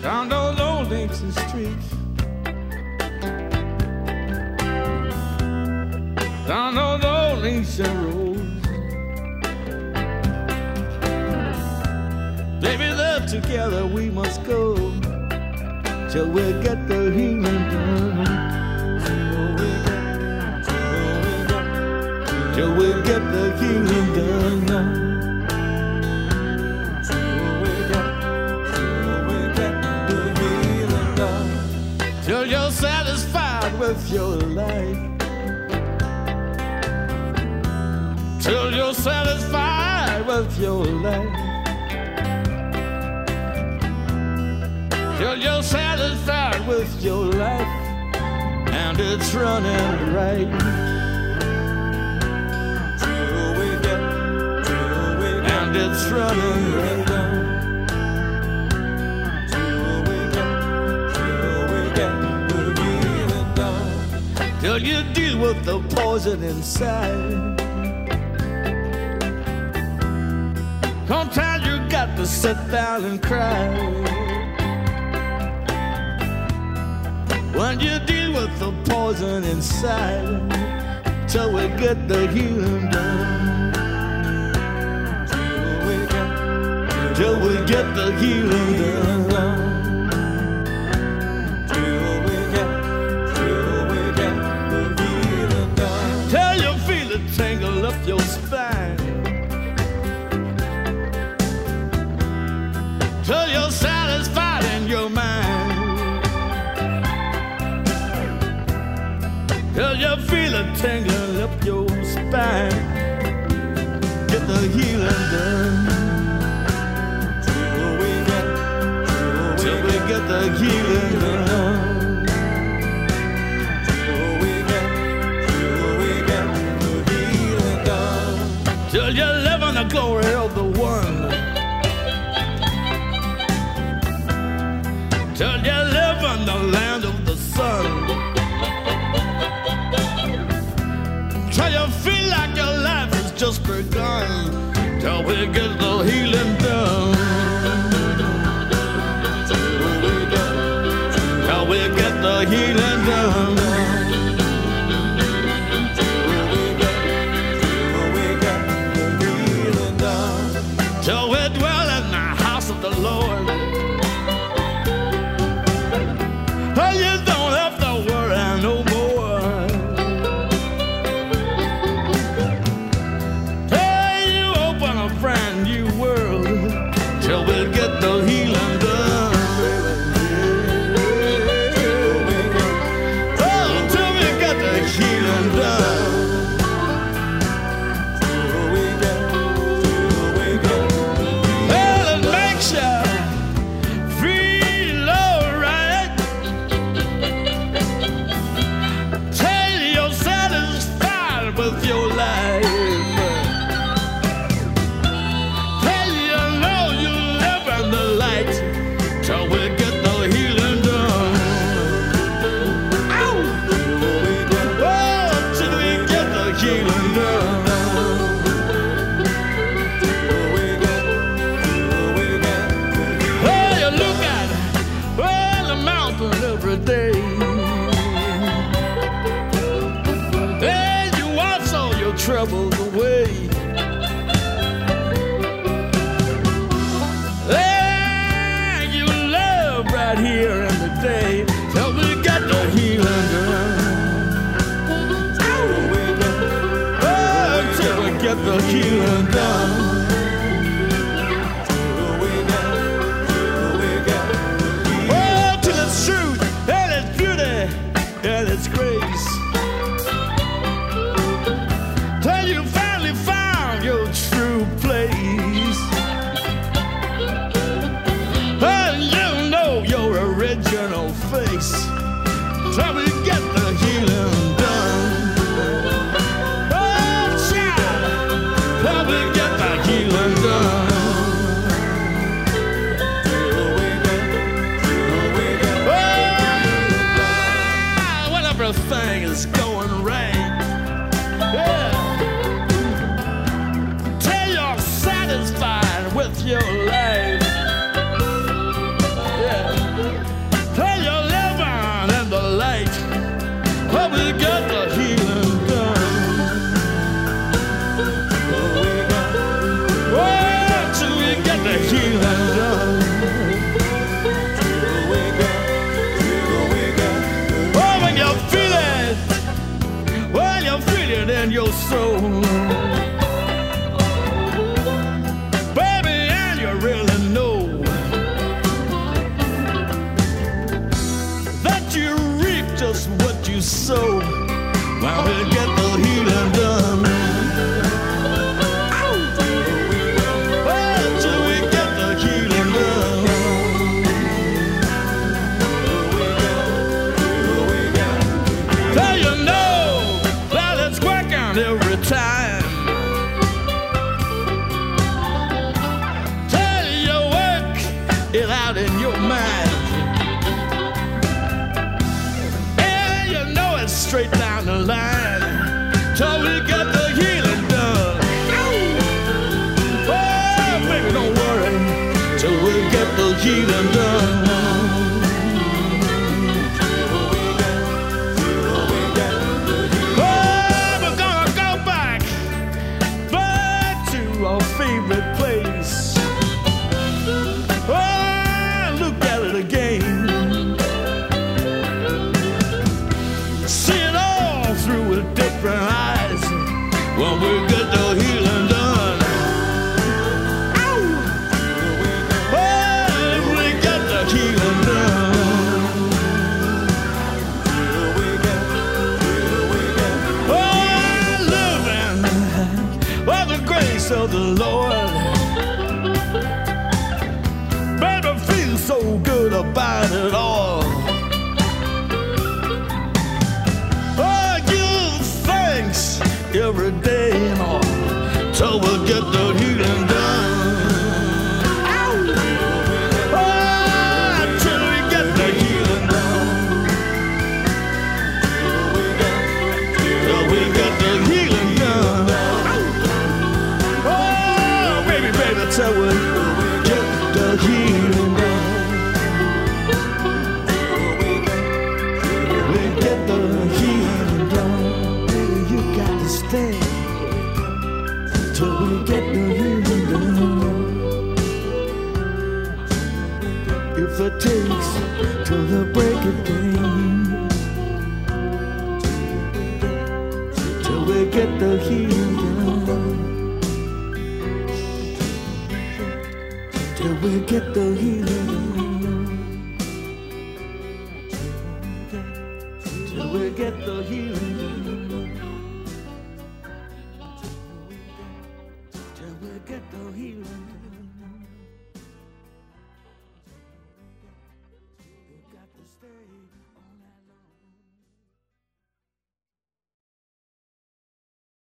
down those old ancient streets, down those old ancient roads. Baby, there together we must go till we get the healing done. Till we get the healing done. Till you're satisfied with your life. Till you're satisfied with your life. Till you're satisfied with your life and it's running right. Till we get and it's running right down. Till you deal with the poison inside. Sometimes you got to sit down and cry. When you deal with the poison inside, till we get the healing done. Till we get the healing done. Tangle up your spine till you're satisfied in your mind, till you feel it tangle up your spine. Get the healing done till we get the healing done. Till you live in the glory of the one. Till you live in the land of the sun. Till you feel like your life has just begun. Till we get the healing done. Till we get the healing done. Till we dwell in the house of the Lord. Well, you don't have to worry no more. Hey, you open a brand new world till we get the healing done. Oh, till we get the healing done. Troubles away. Hey, you love right here in the day till we get the healing done. Oh, till we get the healing done. Oh, till it's truth and it's beauty and it's grace. Original face till we get the healing done. Oh, child, till we get the so when we get the healing done. Well, till we get the healing done. Well, you know that it's working every time. Tell you work it out in your mind. Straight down the line till we get the healing done. Oh, baby, don't worry till we get the healing done. Oh, we're gonna go back to our favorite place. Oh, look at it again. Through with different eyes when we get the healing done. Oh, if we get the healing done. Oh, living by the grace of the Lord. Baby, feel so good about it all. Every day and all till we get the healing done. Oh, till we get the healing done. Till we get the healing done. Oh, baby, baby, till we get the healing done. We get the healing done. Stay till we get the healing done. If it takes till the break of day, till we get the healing done. Till we get the healing done. Till we get the healing done. Till we get the healing.